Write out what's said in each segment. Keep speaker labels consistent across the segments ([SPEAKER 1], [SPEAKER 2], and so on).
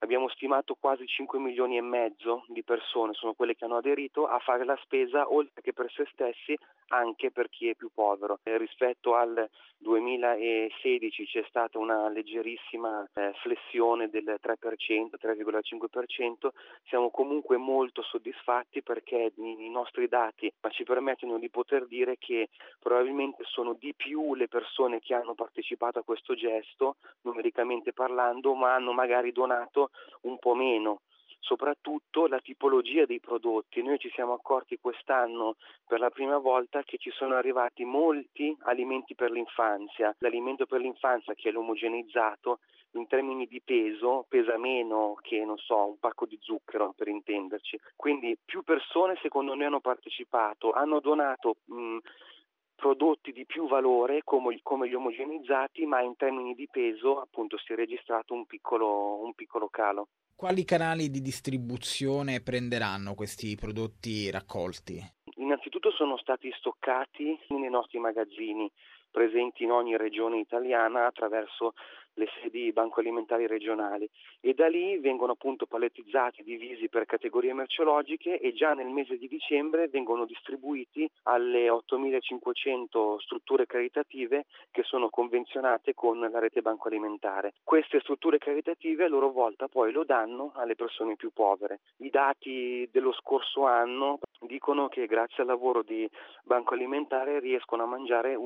[SPEAKER 1] abbiamo stimato quasi 5 milioni e mezzo di persone, sono quelle che hanno aderito a fare la spesa oltre che per se stessi anche per chi è più povero. Rispetto al 2016 c'è stata una leggerissima flessione del 3%, 3,5%, siamo comunque molto soddisfatti perché i nostri dati ci permettono di poter dire che probabilmente sono di più le persone che hanno partecipato a questo gesto, numericamente parlando, ma hanno magari donato un po' meno. Soprattutto la tipologia dei prodotti. Noi ci siamo accorti quest'anno per la prima volta che ci sono arrivati molti alimenti per l'infanzia. L'alimento per l'infanzia, che è l'omogeneizzato, in termini di peso pesa meno che, non so, un pacco di zucchero, per intenderci. Quindi più persone secondo noi hanno partecipato, hanno donato prodotti di più valore come gli omogenizzati, ma in termini di peso appunto si è registrato un piccolo calo.
[SPEAKER 2] Quali canali di distribuzione prenderanno questi prodotti raccolti?
[SPEAKER 1] Innanzitutto sono stati stoccati nei nostri magazzini presenti in ogni regione italiana attraverso le sedi banco alimentari regionali e da lì vengono appunto palettizzati, divisi per categorie merceologiche e già nel mese di dicembre vengono distribuiti alle 8.500 strutture caritative che sono convenzionate con la rete banco alimentare. Queste strutture caritative a loro volta poi lo danno alle persone più povere. I dati dello scorso anno dicono che grazie al lavoro di banco alimentare riescono a mangiare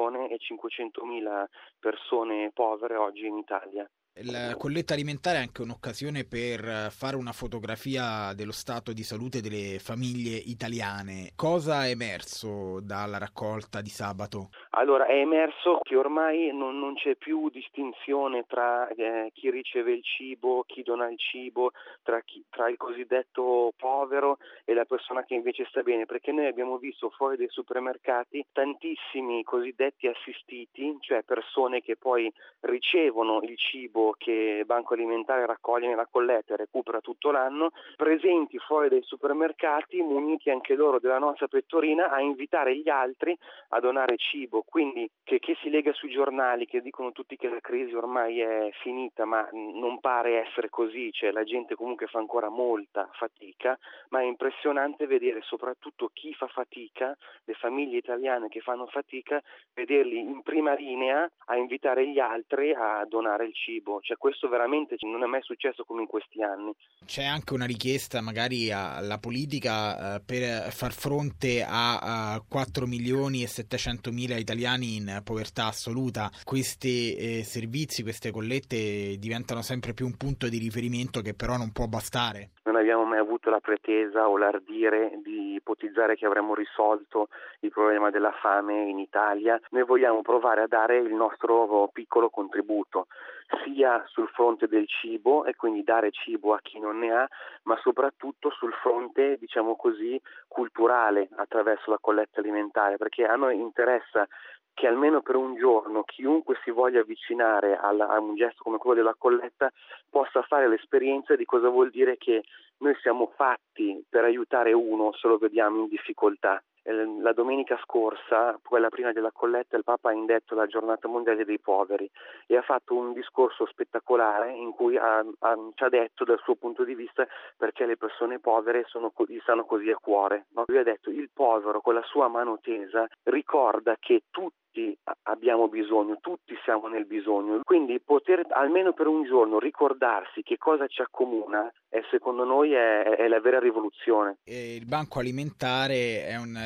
[SPEAKER 1] 1.500.000 persone povere oggi in Italia.
[SPEAKER 2] La colletta alimentare è anche un'occasione per fare una fotografia dello stato di salute delle famiglie italiane. Cosa è emerso dalla raccolta di sabato?
[SPEAKER 1] Allora, è emerso che ormai non c'è più distinzione tra chi riceve il cibo, chi dona il cibo, tra il cosiddetto povero e la persona che invece sta bene, perché noi abbiamo visto fuori dai supermercati tantissimi cosiddetti assistiti, cioè persone che poi ricevono il cibo che Banco Alimentare raccoglie nella colletta e recupera tutto l'anno, presenti fuori dai supermercati, muniti anche loro della nostra pettorina a invitare gli altri a donare cibo. Quindi che si lega sui giornali che dicono tutti che la crisi ormai è finita, ma non pare essere così, cioè la gente comunque fa ancora molta fatica, ma è impressionante vedere soprattutto chi fa fatica, le famiglie italiane che fanno fatica, vederli in prima linea a invitare gli altri a donare il cibo, cioè questo veramente non è mai successo come in questi anni.
[SPEAKER 2] C'è anche una richiesta magari alla politica per far fronte a 4 milioni e 700 mila italiani in povertà assoluta. Questi servizi, queste collette diventano sempre più un punto di riferimento che però non può bastare.
[SPEAKER 1] Non abbiamo mai avuto la pretesa o l'ardire di ipotizzare che avremmo risolto il problema della fame in Italia. Noi vogliamo provare a dare il nostro piccolo contributo, sia sul fronte del cibo e quindi dare cibo a chi non ne ha, ma soprattutto sul fronte, diciamo così, culturale attraverso la colletta alimentare, perché a noi interessa che almeno per un giorno chiunque si voglia avvicinare a un gesto come quello della colletta possa fare l'esperienza di cosa vuol dire che noi siamo fatti per aiutare uno se lo vediamo in difficoltà. La domenica scorsa, quella prima della colletta, il Papa ha indetto la giornata mondiale dei poveri e ha fatto un discorso spettacolare in cui ci ha detto dal suo punto di vista perché le persone povere gli stanno così a cuore. No? Lui ha detto il povero con la sua mano tesa ricorda che tutti abbiamo bisogno, tutti siamo nel bisogno, quindi poter almeno per un giorno ricordarsi che cosa ci accomuna secondo noi è la vera rivoluzione.
[SPEAKER 2] Il banco alimentare è un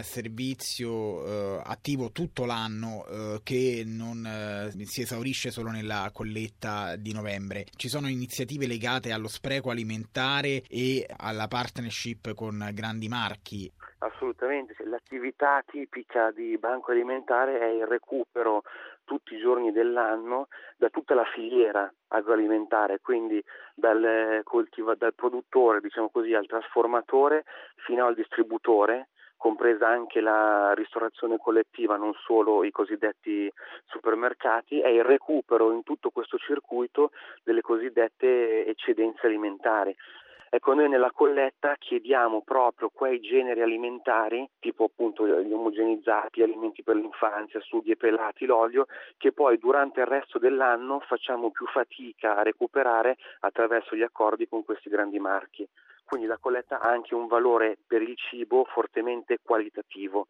[SPEAKER 2] servizio attivo tutto l'anno che non si esaurisce solo nella colletta di novembre. Ci sono iniziative legate allo spreco alimentare e alla partnership con grandi marchi.
[SPEAKER 1] Assolutamente, l'attività tipica di banco alimentare è il recupero tutti i giorni dell'anno da tutta la filiera agroalimentare, quindi dal produttore, diciamo così, al trasformatore fino al distributore, compresa anche la ristorazione collettiva, non solo i cosiddetti supermercati, è il recupero in tutto questo circuito delle cosiddette eccedenze alimentari. Ecco, noi nella colletta chiediamo proprio quei generi alimentari, tipo appunto gli omogenizzati, alimenti per l'infanzia, sughi e pelati, l'olio, che poi durante il resto dell'anno facciamo più fatica a recuperare attraverso gli accordi con questi grandi marchi. Quindi la colletta ha anche un valore per il cibo fortemente qualitativo.